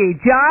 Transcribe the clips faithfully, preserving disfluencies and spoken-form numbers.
Kieja,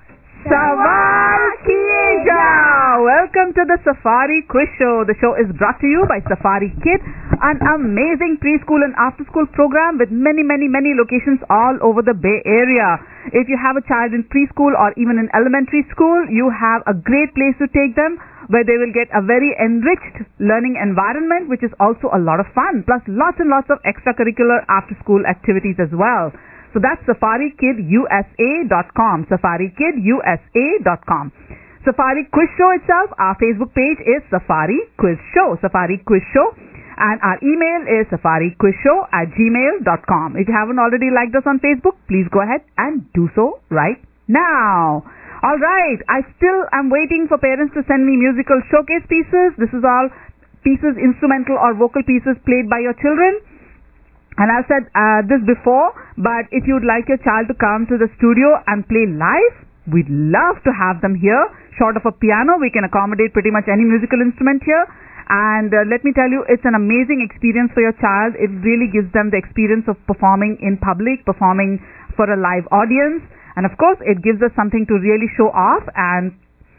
Sawal Kieja. Welcome to the Safari Quiz Show. The show is brought to you by Safari Kid, an amazing preschool and after-school program with many, many, many locations all over the Bay Area. If you have a child in preschool or even in elementary school, you have a great place to take them, where they will get a very enriched learning environment, which is also a lot of fun, plus lots and lots of extracurricular after-school activities as well. So that's safari kid u s a dot com, safari kid u s a dot com. Safari Quiz Show itself, our Facebook page is Safari Quiz Show, Safari Quiz Show, and our email is safariquizshow at gmail dot com. If you haven't already liked us on Facebook, please go ahead and do so right now. Alright, I still am waiting for parents to send me musical showcase pieces. This is all pieces, instrumental or vocal pieces played by your children. And I've said uh, this before, but if you'd like your child to come to the studio and play live, we'd love to have them here. Short of a piano, we can accommodate pretty much any musical instrument here. And uh, let me tell you, it's an amazing experience for your child. It really gives them the experience of performing in public, performing for a live audience. And of course, it gives us something to really show off, and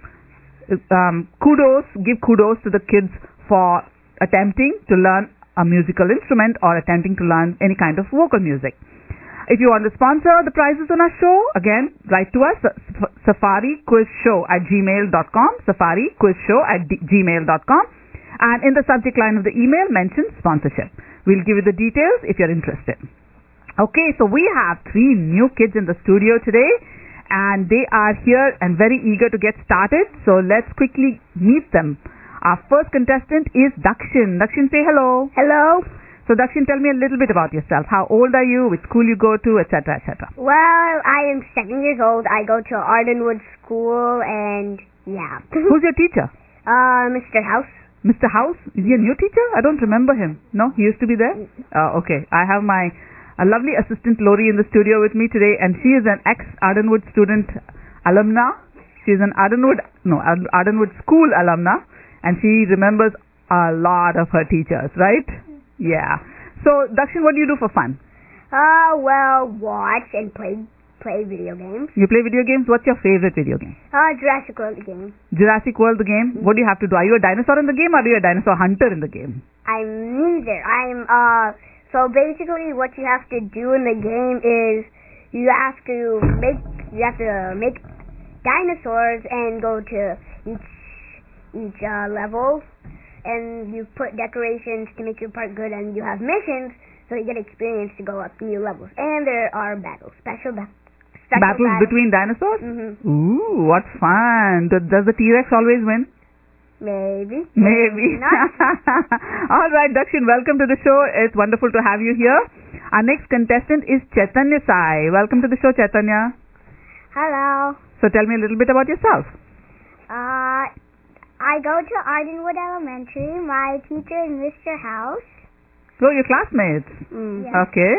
um, kudos, give kudos to the kids for attempting to learn a musical instrument or attempting to learn any kind of vocal music. If you want to sponsor the prizes on our show, again, write to us, safariquizshow at gmail dot com, safariquizshow at gmail dot com, and in the subject line of the email, mention sponsorship. We'll give you the details if you're interested. Okay, so we have three new kids in the studio today, and they are here and very eager to get started. So let's quickly meet them. Our first contestant is Dakshin. Dakshin, say hello. Hello. So Dakshin, tell me a little bit about yourself. How old are you? Which school you go to, et cetera, et cetera. Well, I am seven years old. I go to Ardenwood School, and yeah. Who's your teacher? Uh, Mister House. Mister House? Is he a new teacher? I don't remember him. No, he used to be there? Uh, okay. I have my a lovely assistant Lori in the studio with me today, and she is an ex-Ardenwood student alumna. She is an Ardenwood, no, Ardenwood School alumna, and she remembers a lot of her teachers, right? Yeah. So, Dakshin, what do you do for fun? Uh, well, watch and play play video games. You play video games? What's your favorite video game? Uh, Jurassic World the game. Jurassic World the game? Mm-hmm. What do you have to do? Are you a dinosaur in the game, or are you a dinosaur hunter in the game? I'm neither. I'm, uh, so basically what you have to do in the game is you have to make, you have to make dinosaurs and go to each each uh, level, and you put decorations to make your part good, and you have missions so you get experience to go up new levels. And there are battles, special, ba- special battles. Battles between dinosaurs? Mm-hmm. Ooh, what fun. Does the T-Rex always win? Maybe. Maybe. Alright, Dakshin, welcome to the show. It's wonderful to have you here. Our next contestant is Chaitanya Sai. Welcome to the show, Chaitanya. Hello. So tell me a little bit about yourself. Uh... I go to Ardenwood Elementary. My teacher is Mister House. So your classmates? Mm. Yes. Okay.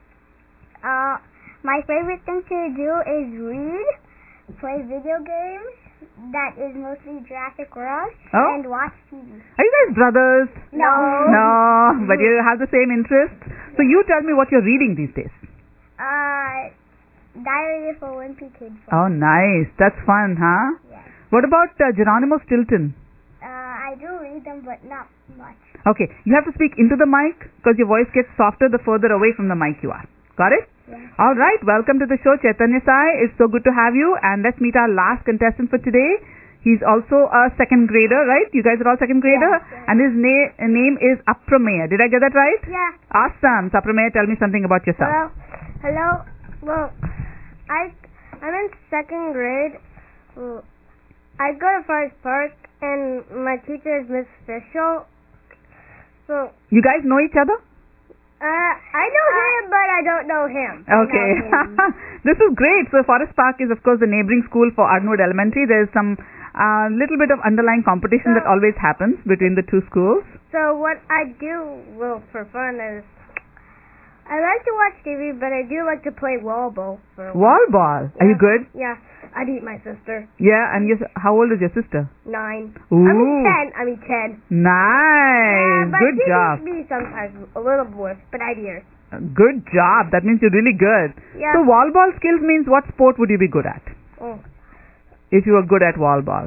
Uh, my favorite thing to do is read, play video games, that is mostly Jurassic World, oh? and watch T V. Are you guys brothers? No. No, but you have the same interest. So you tell me what you're reading these days. Uh, Diary of a Wimpy Kid. Oh, nice. That's fun, huh? Yes. What about uh, Geronimo Stilton? Uh, I do read them, but not much. Okay, you have to speak into the mic because your voice gets softer the further away from the mic you are. Got it? Yes. All right, welcome to the show, Chaitanya Sai. It's so good to have you. And let's meet our last contestant for today. He's also a second grader, right? You guys are all second grader? Yes, yes. And his na- name is Aprameya. Did I get that right? Yeah. Awesome. So, Aprameya, tell me something about yourself. Well, hello. Well, I, I'm in second grade. Well, I go to Forest Park, and my teacher is Miss Fischel. So you guys know each other? Uh, I know uh, him, but I don't know him. Okay. This is great. So Forest Park is, of course, the neighboring school for Ardenwood Elementary. There is some uh, little bit of underlying competition so, that always happens between the two schools. So what I do, well, for fun is I like to watch T V, but I do like to play wall ball. For wall ball? Yeah. Are you good? Yeah. I beat my sister. Yeah, and your, how old is your sister? Nine. Ooh. I mean ten. I mean ten. Nice. Yeah, but good she job. beats me sometimes a little worse, but I beat her. Good job. That means you're really good. Yeah. So wall ball skills means what sport would you be good at? Oh. If you were good at wall ball.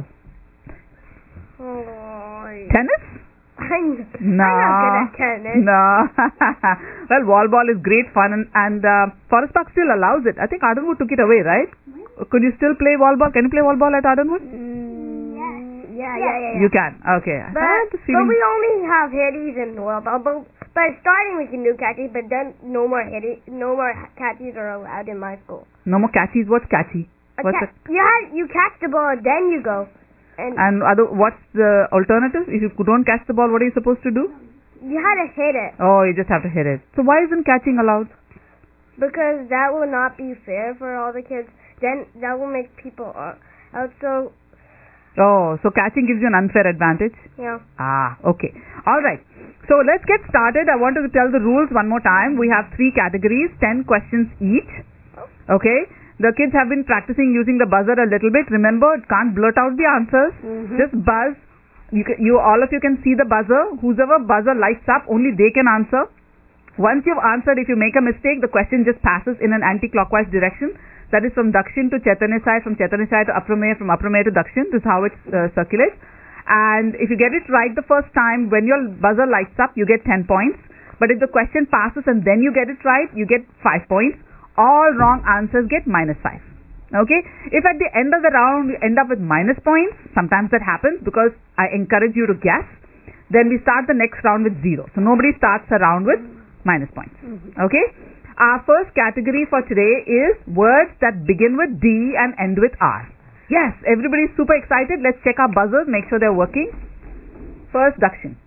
Oh. Tennis? I'm, No. I'm not good at tennis. No. Well, wall ball is great fun, and, and uh, Forest Park still allows it. I think Ardenwood took it away, right? Could you still play wall ball? Can you play wall ball at Ardenwood? Mm, yeah, yeah, yeah, yeah. You can. Okay. I But, had the but feeling- we only have hitties and wall ball. But, but starting we can do catchies, but then no more hitties, no more catchies are allowed in my school. No more catchies. What's catchy? A What's ca- it? you, had, you catch the ball, then you go. And And other, what's the alternative? If you don't catch the ball, what are you supposed to do? you had to hit it. Oh, you just have to hit it. So why isn't catching allowed? Because that will not be fair for all the kids. Then that will make people uh, also, Oh, so catching gives you an unfair advantage? you know. Ah, okay. All right. So let's get started. I wanted to tell the rules one more time. We have three categories, ten questions each. Okay. The kids have been practicing using the buzzer a little bit. Remember, can't blurt out the answers. Mhm. Just buzz. You, can, you all of you can see the buzzer. Whoever buzzer lights up, only they can answer. Once you've answered, if you make a mistake, the question just passes in an anti-clockwise direction. That is from Dakshin to Chaitanya Sai, from Chaitanya Sai to Aprameya, from Aprameya to Dakshin. This is how it uh, circulates. And if you get it right the first time, when your buzzer lights up, you get ten points. But if the question passes and then you get it right, you get five points. All wrong answers get minus five. Okay? If at the end of the round you end up with minus points, sometimes that happens because I encourage you to guess, then we start the next round with zero. So nobody starts a round with minus points. Okay? Our first category for today is words that begin with D and end with R. Yes, everybody's super excited. Let's check our buzzers, make sure they're working. First, Dakshin.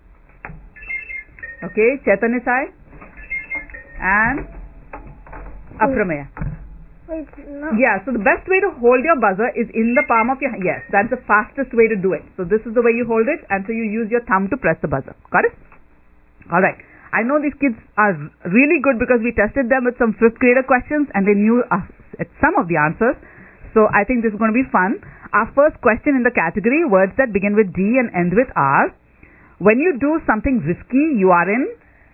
Okay, Chaitanya Sai and Aprameya. Wait, no. Yeah, so the best way to hold your buzzer is in the palm of your hand. Yes, that's the fastest way to do it. So this is the way you hold it, and so you use your thumb to press the buzzer. Got it? Alright. I know these kids are really good because we tested them with some fifth grader questions and they knew uh, some of the answers. So I think this is going to be fun. Our first question in the category, words that begin with D and end with R. When you do something risky, you are in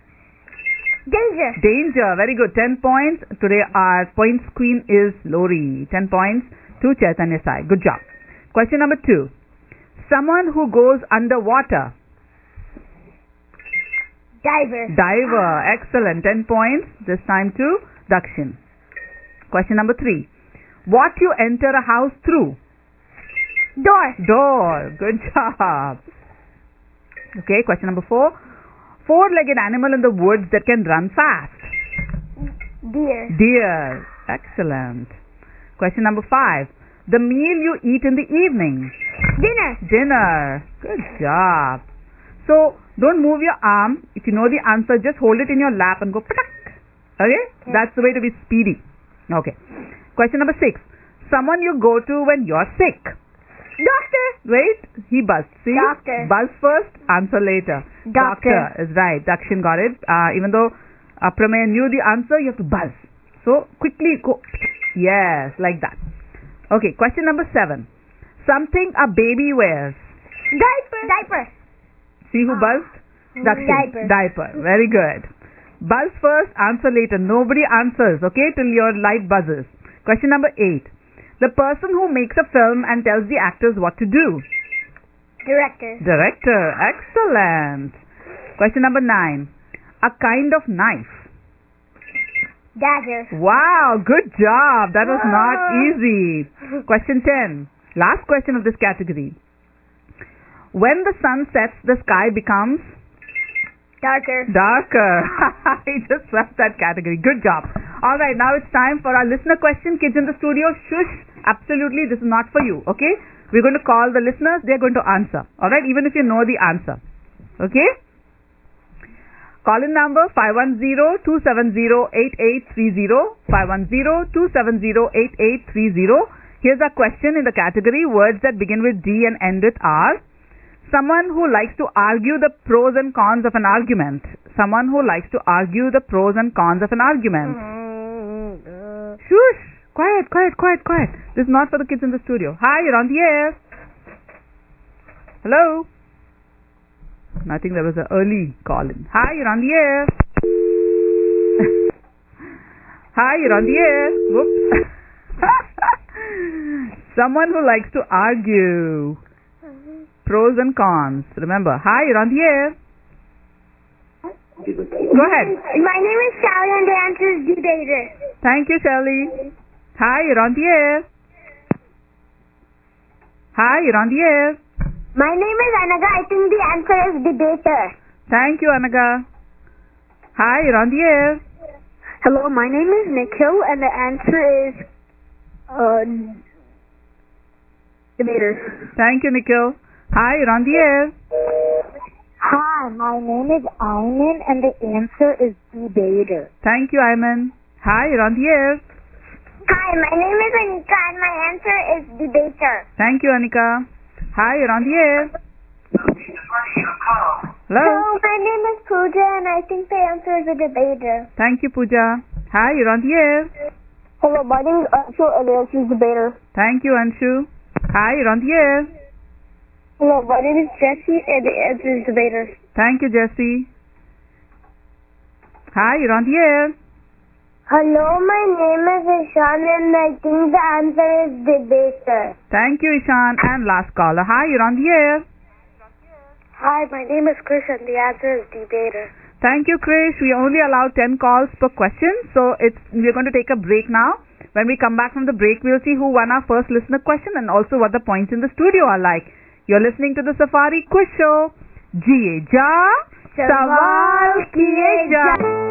Danger. danger. Very good. ten points. Today our points queen is Lori. ten points to Chaitanya Sai. Good job. Question number two. Someone who goes underwater. Diver. Diver. Excellent. ten points. This time to Dakshin. Question number three. What you enter a house through. Door. Door. Good job. Okay. Question number four. Four-legged animal in the woods that can run fast. Deer. Deer. Excellent. Question number five. The meal you eat in the evening. Dinner. Dinner. Good job. So, don't move your arm. If you know the answer, just hold it in your lap and go patak. Okay? Okay. That's the way to be speedy. Okay. Question number six. Someone you go to when you're sick. Doctor. Wait, he buzzed. See? Doctor. Buzz first, answer later. Doctor. is right. Dakshin got it. Uh, even though Aprameya knew the answer, you have to buzz. So, quickly go. Yes, like that. Okay, question number seven. Something a baby wears. Diaper. Diaper. See who buzzed? Dakshin. Diaper. Diaper. Very good. Buzz first, answer later. Nobody answers, okay, till your light buzzes. Question number eight. The person who makes a film and tells the actors what to do. Director. Director. Excellent. Question number nine. A kind of knife. Dagger. Wow, good job. That was not Ah. easy. Question ten. Last question of this category. When the sun sets, the sky becomes Darker. darker. I just swept that category. Good job. All right, now it's time for our listener question. Kids in the studio, shush. Absolutely, this is not for you. Okay? We're going to call the listeners. They're going to answer. All right? Even if you know the answer. Okay? Call in number five one zero, two seven zero, eight eight three zero. five one zero, two seven zero, eight eight three zero. Here's our question in the category words that begin with D and end with R. Someone who likes to argue the pros and cons of an argument. Someone who likes to argue the pros and cons of an argument. Mm-hmm. Shush! Quiet, quiet, quiet, quiet. This is not for the kids in the studio. Hi, you're on the air. Hello? I think there was an early call in. Hi, you're on the air. Hi, you're on the air. Whoops. Someone who likes to argue. Pros and cons. Remember, hi, you're on the air. Go ahead. My name is Sally and the answer is debater. Thank you, Shelly. Hi, you're on the air. Hi, you're on the air. My name is Anaga. I think the answer is debater. Thank you, Anaga. Hi, you're on the air. Hello, my name is Nikhil and the answer is uh, debater. Thank you, Nikhil. Hi, you're on the air. Hi, my name is Ayman and the answer is debater. Thank you, Ayman. Hi, you're on the air. Hi, my name is Anika and my answer is debater. Thank you, Anika. Hi, you're on the air. Hello. Hello, my name is Pooja and I think the answer is a debater. Thank you, Pooja. Hi, you're on the air. Hello, my name is Anshu and the answer is debater. Thank you, Anshu. Hi, you're on the air. Hello, my name is Jesse and the answer is debater. Thank you, Jesse. Hi, you're on the air. Hello, my name is Ishan and I think the answer is debater. Thank you, Ishan. And last caller. Hi, you're on the air. Hi, my name is Chris and the answer is debater. Thank you, Krish. We only allow ten calls per question, so it's we're going to take a break now. When we come back from the break, we'll see who won our first listener question and also what the points in the studio are like. You're listening to the Safari Quiz Show. Jiye ja, sawal kiye ja.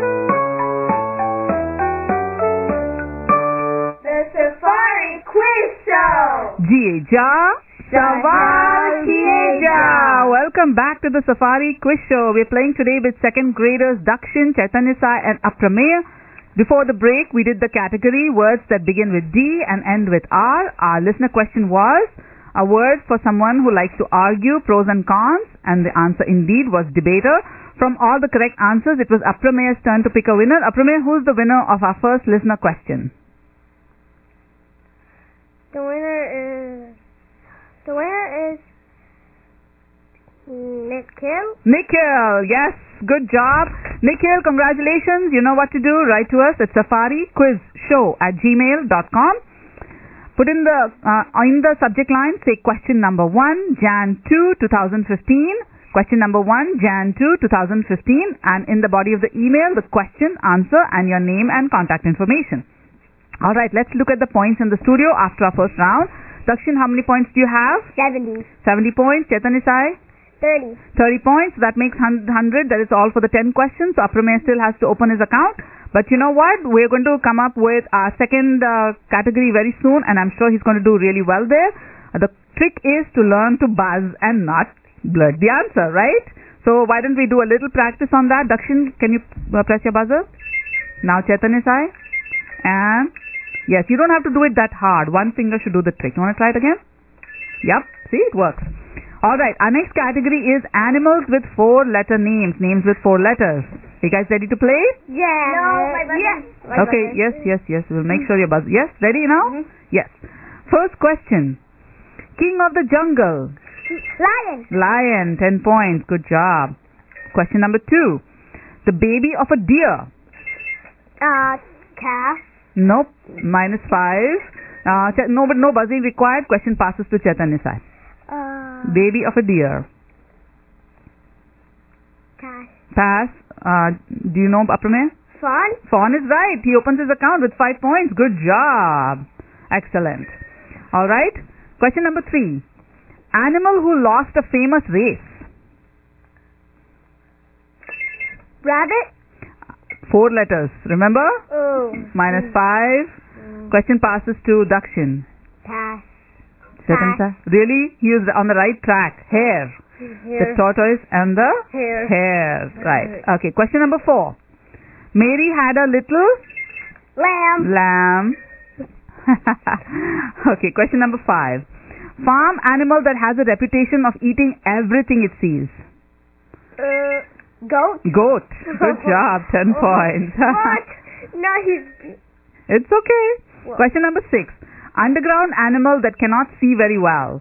The Safari Quiz Show. Jiye ja, sawal kiye ja. Welcome back to the Safari Quiz Show. We're playing today with second graders Dakshin, Chaitanya Sai and Aprameya. Before the break, we did the category words that begin with D and end with R. Our listener question was a word for someone who likes to argue, pros and cons, and the answer indeed was debater. From all the correct answers, it was Aprameya's turn to pick a winner. Aprameya, who's the winner of our first listener question? The winner is... The winner is... Nikhil. Nikhil, yes, good job. Nikhil, congratulations. You know what to do. Write to us at safari quiz show at gmail dot com. Put in the uh, in the subject line, say question number one, January second, twenty fifteen. Question number one, January second, twenty fifteen. And in the body of the email, the question, answer, and your name and contact information. All right, let's look at the points in the studio after our first round. Dakshin, how many points do you have? seventy. seventy points. Chaitanya Sai? thirty. thirty points. That makes one hundred. That is all for the ten questions. So Aprameya still has to open his account. But you know what? We're going to come up with our second uh, category very soon, and I'm sure he's going to do really well there. Uh, the trick is to learn to buzz and not blurt the answer, right? So why don't we do a little practice on that? Dakshin, can you uh, press your buzzer? Now Chaitanya Sai. And yes, you don't have to do it that hard. One finger should do the trick. You want to try it again? Yep. See, it works. Alright, our next category is animals with four letter names. Names with four letters. You guys ready to play? Yeah. No, my buzzer. Yes. My Okay, buzzer. yes, yes, yes. We'll make sure your buzzer. Yes, ready now? Mm-hmm. Yes. First question. King of the jungle. Lion. Lion, ten points. Good job. Question number two. The baby of a deer. Uh, calf. Nope. Minus five. Uh, Ch- no, but no buzzing required. Question passes to Chaitanya Sai. Uh, Baby of a deer. Pass. Pass. Uh, do you know Aprameya? Fawn. Fawn is right. He opens his account with five points. Good job. Excellent. All right. Question number three. Animal who lost a famous race. Rabbit. Four letters. Remember? Oh. Minus five. Mm. Question passes to Dakshin. Pass. Chaitanya. Really? He is on the right track. Hare. The Here. tortoise and the Here. hare. Right. Okay. Question number four. Mary had a little Lamb. lamb. Okay. Question number five. Farm animal that has a reputation of eating everything it sees. Uh, goat. Goat. Good job. Ten points. What? No, he's... It's okay. What? Question number six. Underground animal that cannot see very well.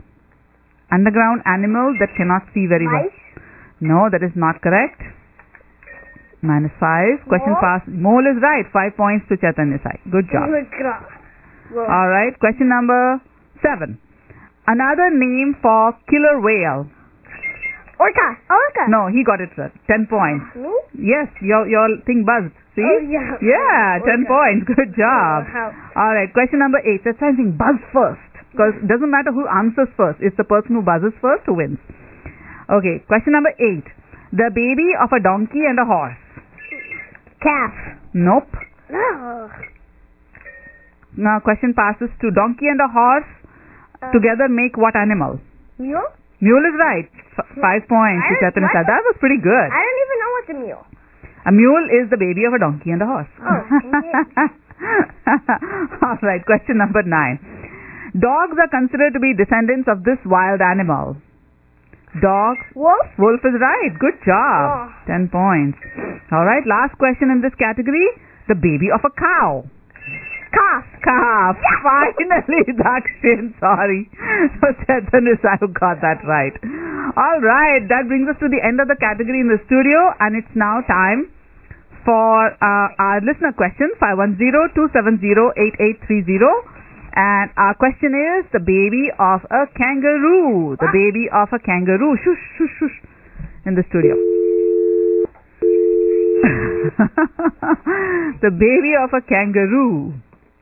Underground animal that cannot see very well. Mice. No, that is not correct. Minus five. Question Mole? passed. Mole is right. Five points to Chaitanya Sai. Good job. Good job. Well, Alright, question number seven. Another name for killer whale. Orca. Orca. No, he got it right. Ten points. Me? Yes, your your thing buzzed. See? Oh, yeah. Yeah, ten Orca. points. Good job. Wow. Alright, question number eight. That's why I'm saying buzz first. Because it doesn't matter who answers first. It's the person who buzzes first who wins. Okay, question number eight. The baby of a donkey and a horse. Calf. Nope. No. Now question passes to donkey and a horse. Uh, Together make what animal? Mule? Mule is right. F- five points. I to don't- Chaitanya Sai. what? That was pretty good. I don't even know what's a mule. A mule is the baby of a donkey and a horse. Oh, Alright, question number nine. Dogs are considered to be descendants of this wild animal. Dogs. Wolf? Wolf is right. Good job. Oh. Ten points. Alright, last question in this category. The baby of a cow. Calf. Calf. Finally, Dakshin. Sorry. So Chaitanya Sai got that right. Alright, that brings us to the end of the category in the studio, and it's now time for uh, our listener question, five one zero, two seven zero, eight eight three zero. And our question is the baby of a kangaroo. The baby of a kangaroo. Shush, shush, shush. In the studio. The baby of a kangaroo.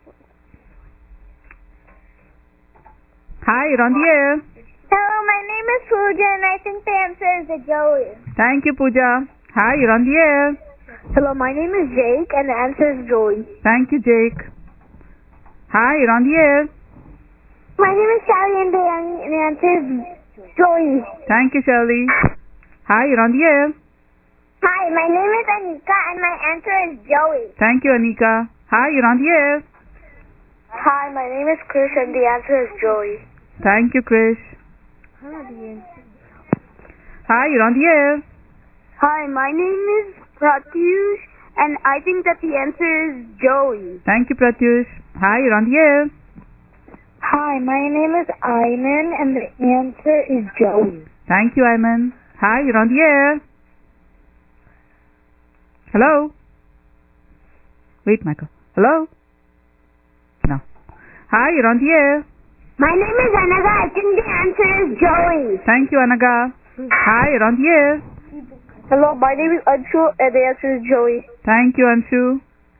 Hi, you're on the air. Hello, my name is Pooja, and I think the answer is a joey. Thank you, Pooja. Hi, you're on the air. Hello, my name is Jake, and the answer is joey. Thank you, Jake. Hi, you're on the air. My name is Sally, and the, and the answer is joey. Thank you, Shirley. Hi, you're on the air. Hi, my name is Anika, and my answer is joey. Thank you, Anika. Hi, you're on the air. Hi, my name is Chris, and the answer is joey. Thank you, Krish. Hi, you're on the air. Hi, my name is Pratyush, and I think that the answer is joey. Thank you, Pratyush. Hi, you're on the air. Hi, my name is Ayman, and the answer is joey. Thank you, Ayman. Hi, you're on the air. Hello? Wait, Michael. Hello? No. Hi, you're on the air. My name is Anaga. I think the answer is joey. Thank you, Anaga. Hi, you're on the air. Hello, my name is Anshu, and the answer is joey. Thank you, Anshu.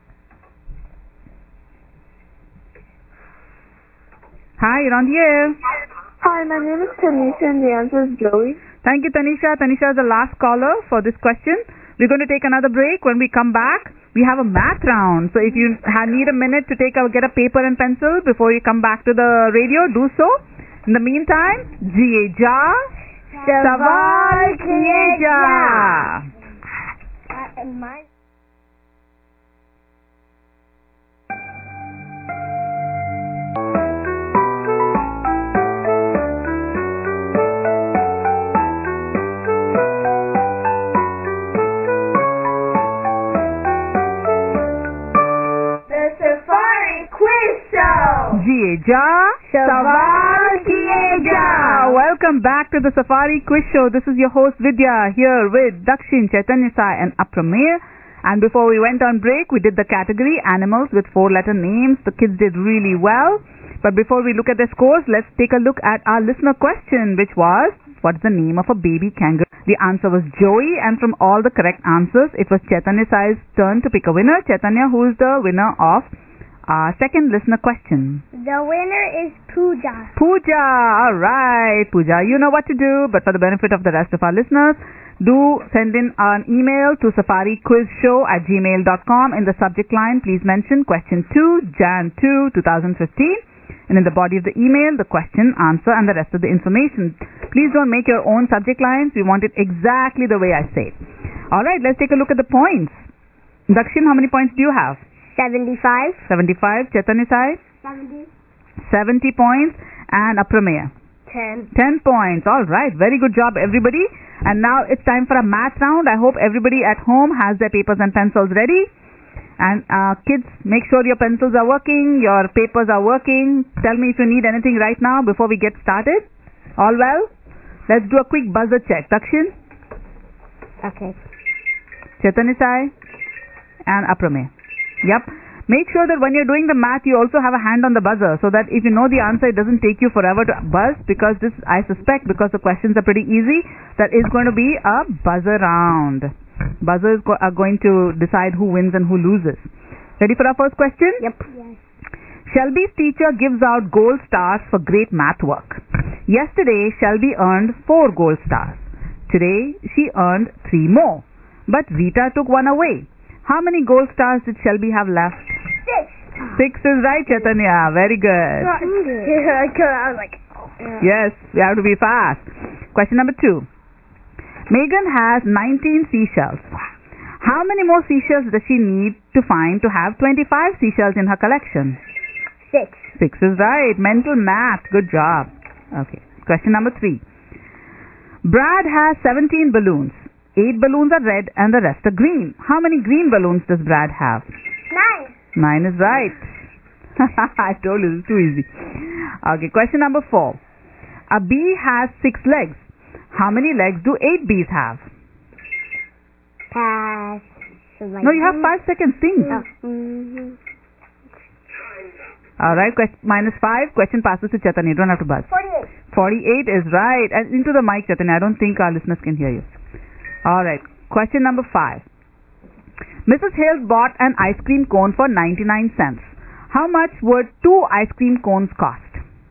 Hi, you're on the air. Hi, my name is Tanisha, and the answer is joey. Thank you, Tanisha. Tanisha is the last caller for this question. We're going to take another break. When we come back, we have a math round. So if you ha- need a minute to take a, get a paper and pencil before you come back to the radio, do so. In the meantime, Jiye Ja, Sawal Kiye Ja. My Jiye Ja, Sawal Kiye Ja. Welcome back to the Safari Quiz Show. This is your host Vidya here with Dakshin, Chaitanya Sai and Apramir. And before we went on break, we did the category animals with four-letter names. The kids did really well. But before we look at their scores, let's take a look at our listener question, which was, what's the name of a baby kangaroo? The answer was Joey, and from all the correct answers, it was Chaitanya Sai's turn to pick a winner. Chaitanya, who is the winner of our second listener question? The winner is Pooja. Pooja. All right, Pooja. You know what to do, but for the benefit of the rest of our listeners, do send in an email to safariquizshow at gmail dot com. In the subject line, please mention question two, January second, twenty fifteen. And in the body of the email, the question, answer, and the rest of the information. Please don't make your own subject lines. We want it exactly the way I say it. All right, let's take a look at the points. Dakshin, how many points do you have? Seventy-five. seventy-five. Chaitanya Sai? Seventy. seventy points. And Aprameya? Ten. ten points. All right. Very good job, everybody. And now it's time for a math round. I hope everybody at home has their papers and pencils ready. And uh, kids, make sure your pencils are working, your papers are working. Tell me if you need anything right now before we get started. All well? Let's do a quick buzzer check. Dakshin? Okay. Chaitanya Sai and Aprame. Yep. Make sure that when you're doing the math, you also have a hand on the buzzer so that if you know the answer, it doesn't take you forever to buzz, because this, I suspect, because the questions are pretty easy, that is going to be a buzzer round. Buzzers go- are going to decide who wins and who loses. Ready for our first question? Yep. Yes. Shelby's teacher gives out gold stars for great math work. Yesterday, Shelby earned four gold stars. Today, she earned three more. But Rita took one away. How many gold stars did Shelby have left? Six. Six is right, Chaitanya. Very good. I was like, Yes, we have to be fast. Question number two. Megan has nineteen seashells. How many more seashells does she need to find to have twenty-five seashells in her collection? six. Six is right. Mental math. Good job. Okay. Question number three. Brad has seventeen balloons. Eight balloons are red and the rest are green. How many green balloons does Brad have? Nine. Nine is right. I told you, it's too easy. Okay, question number four. A bee has six legs. How many legs do eight bees have? Pass. So like No, you have five seconds. Think. Oh. Mm-hmm. Alright, quest- minus five. Question passes to Chaitanya. You don't have to buzz. Forty-eight. forty-eight is right. And into the mic, Chaitanya. I don't think our listeners can hear you. Alright, question number five. Missus Hales bought an ice cream cone for ninety-nine cents. How much would two ice cream cones cost?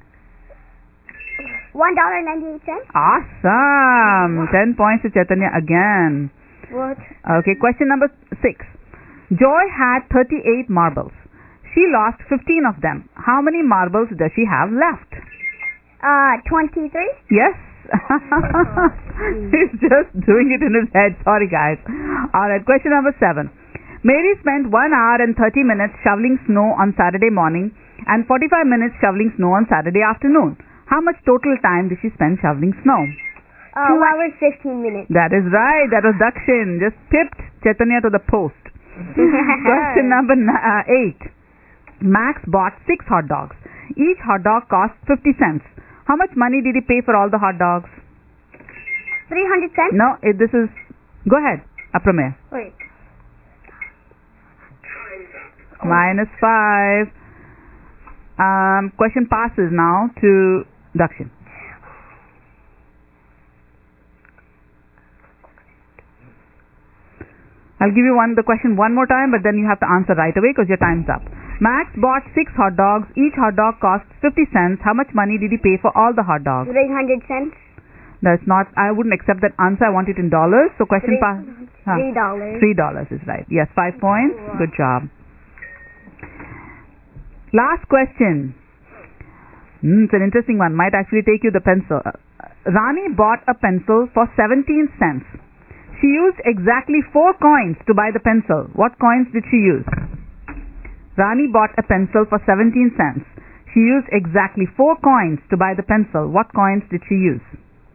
One dollar ninety-eight cents. Awesome! Ten points to Chaitanya again. What? Okay, question number six. Joy had thirty-eight marbles. She lost fifteen of them. How many marbles does she have left? Uh, twenty-three. Yes. He's just doing it in his head. Sorry, guys. Alright, question number seven. Mary spent one hour and thirty minutes shoveling snow on Saturday morning and forty-five minutes shoveling snow on Saturday afternoon. How much total time did she spend shoveling snow? Uh, Two hours, fifteen minutes. That is right. That was Dakshin. Just tipped Chaitanya to the post. Question number n- uh, eight. Max bought six hot dogs. Each hot dog cost fifty cents. How much money did he pay for all the hot dogs? Three hundred cents. No, it, this is... Go ahead, Aprame. Wait. Minus five. Um, question passes now to Dakshin. I'll give you one the question one more time, but then you have to answer right away because your time's up. Max bought six hot dogs. Each hot dog cost fifty cents. How much money did he pay for all the hot dogs? Three hundred cents. That's not... I wouldn't accept that answer. I want it in dollars. So question Three, pass... Huh. Three dollars. Three dollars is right. Yes, five points. Good job. Last question. Mm, it's an interesting one. Might actually take you the pencil. Uh, Rani bought a pencil for seventeen cents. She used exactly four coins to buy the pencil. What coins did she use? Rani bought a pencil for seventeen cents. She used exactly four coins to buy the pencil. What coins did she use?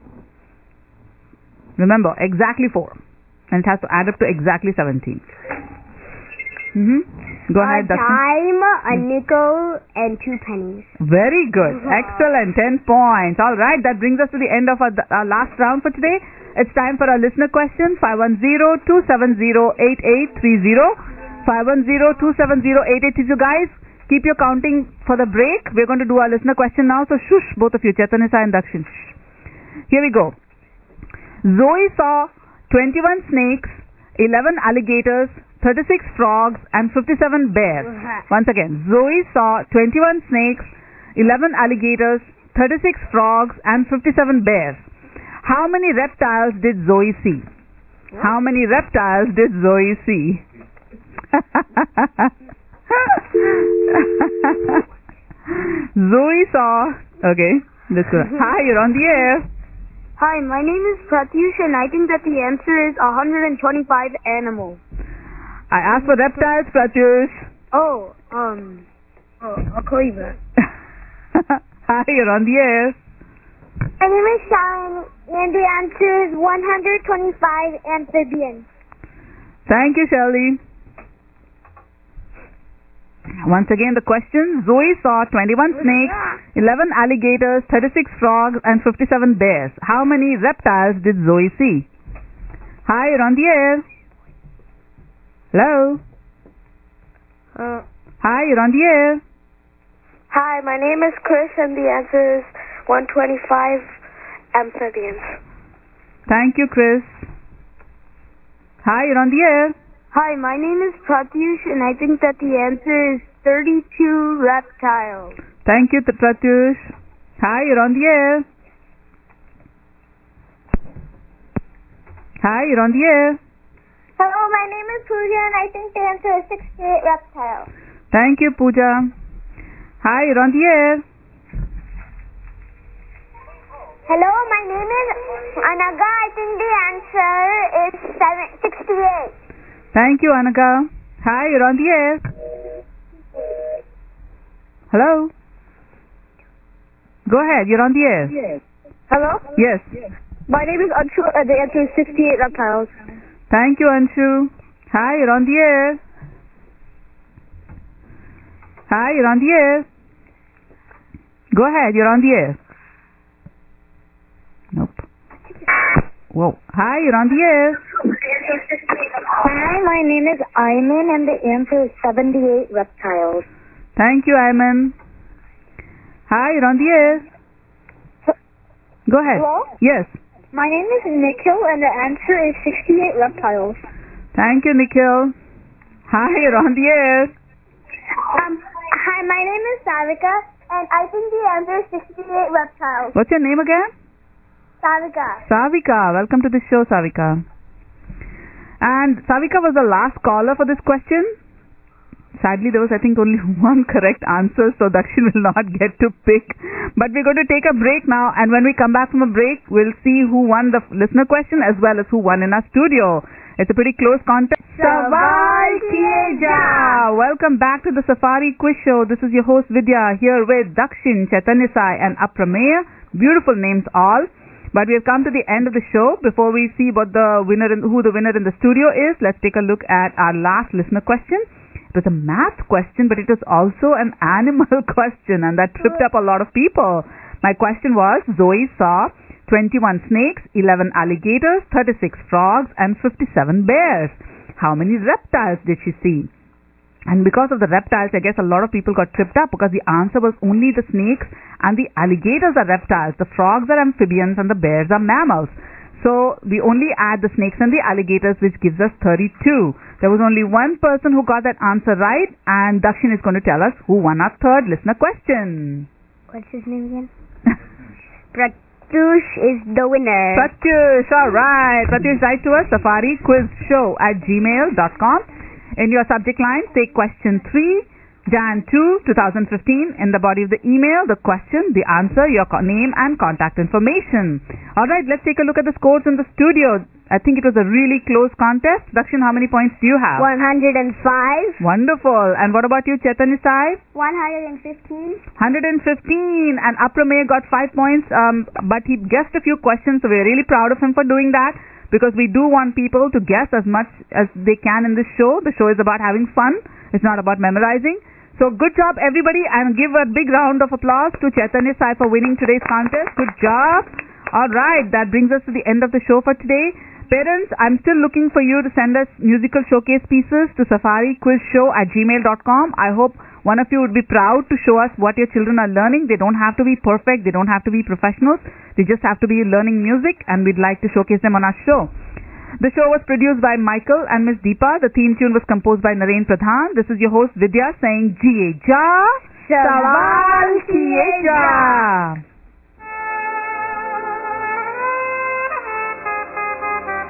Remember, exactly four. And it has to add up to exactly seventeen. Mm-hmm. Go ahead, A dime, a nickel, and two pennies. Very good. Excellent. Ten points. All right. That brings us to the end of our, our last round for today. It's time for our listener question. five one zero, two seven zero, eight eight three zero. five one zero, two seven zero, eight eight three zero. Guys, keep your counting for the break. We're going to do our listener question now. So shush, both of you. Chaitanya and Dakshin. Here we go. Zoe saw twenty-one snakes, eleven alligators, thirty-six frogs, and fifty-seven bears. Once again, Zoe saw twenty-one snakes, eleven alligators, thirty-six frogs, and fifty-seven bears. How many reptiles did Zoe see? How many reptiles did Zoe see? Zoe saw... Okay, let's go. Hi, you're on the air. Hi, my name is Pratyush, and I think that the answer is one hundred twenty-five animals. I asked for reptiles, Pratyush. Oh, um, oh, a cleaver. Hi, you're on the air. My name is Sharon, and the answer is one hundred twenty-five amphibians. Thank you, Shirley. Once again, the question. Zoe saw twenty-one snakes, eleven alligators, thirty-six frogs, and fifty-seven bears. How many reptiles did Zoe see? Hi, you're on the air. Hello? Uh, Hi, you're on the air. Hi, my name is Chris, and the answer is one twenty-five amphibians. Thank you, Chris. Hi, you're on the air. Hi, my name is Pratyush, and I think that the answer is thirty-two reptiles. Thank you, Pratyush. Hi, you're on the air. Hi, you're on the air. Hello, my name is Pooja, and I think the answer is sixty-eight reptiles. Thank you, Pooja. Hi, you're on the air. Hello, my name is Anaga. I think the answer is seven, sixty-eight. Thank you, Anaga. Hi, you're on the air. Hello? Go ahead, you're on the air. Yes. Hello? Yes. My name is Anshu, and the answer is sixty-eight reptiles. Thank you, Anshu. Hi, you're on the air. Hi, you're on the air. Go ahead, you're on the air. Nope. Whoa. Hi, you're on the air. Hi, my name is Ayman, and the answer is seventy-eight reptiles. Thank you, Ayman. Hi, you're on the air. Go ahead. Hello? Yes. My name is Nikhil, and the answer is sixty-eight reptiles. Thank you, Nikhil. Hi, you're on the air. Um, hi, my name is Savika, and I think the answer is sixty-eight reptiles. What's your name again? Savika. Savika. Welcome to the show, Savika. And Savika was the last caller for this question. Sadly, there was, I think, only one correct answer, so Dakshin will not get to pick. But we're going to take a break now, and when we come back from a break, we'll see who won the listener question as well as who won in our studio. It's a pretty close contest. Sawal Kiye Ja. Welcome back to the Safari Quiz Show. This is your host Vidya here with Dakshin, Chaitanya Sai and Aprameya. Beautiful names all. But we have come to the end of the show. Before we see what the winner in, who the winner in the studio is, let's take a look at our last listener question. It was a math question, but it was also an animal question, and that tripped up a lot of people. My question was, Zoe saw twenty-one snakes, eleven alligators, thirty-six frogs, and fifty-seven bears. How many reptiles did she see? And because of the reptiles, I guess a lot of people got tripped up because the answer was only the snakes and the alligators are reptiles, the frogs are amphibians, and the bears are mammals. So we only add the snakes and the alligators, which gives us thirty-two. There was only one person who got that answer right, and Dakshin is going to tell us who won our third listener question. What's his name again? Pratyush is the winner. Pratyush, alright. Pratyush, write to us, safari quiz show at gmail dot com. In your subject line, say question three, January second, twenty fifteen. In the body of the email, the question, the answer, your co- name and contact information. Alright, let's take a look at the scores in the studio. I think it was a really close contest. Dakshin, how many points do you have? one hundred five. Wonderful. And what about you, Chaitanya Sai? one hundred fifteen. one hundred fifteen. And Aprameya got five points, um, but he guessed a few questions, so we're really proud of him for doing that, because we do want people to guess as much as they can in this show. The show is about having fun. It's not about memorizing. So good job, everybody, and give a big round of applause to Chaitanya Sai for winning today's contest. Good job. All right, that brings us to the end of the show for today. Parents, I'm still looking for you to send us musical showcase pieces to safari quiz show at gmail dot com. I hope one of you would be proud to show us what your children are learning. They don't have to be perfect. They don't have to be professionals. They just have to be learning music, and we'd like to showcase them on our show. The show was produced by Michael and Miss Deepa. The theme tune was composed by Naren Pradhan. This is your host Vidya saying Jiye Ja, Sawal Kiye Ja.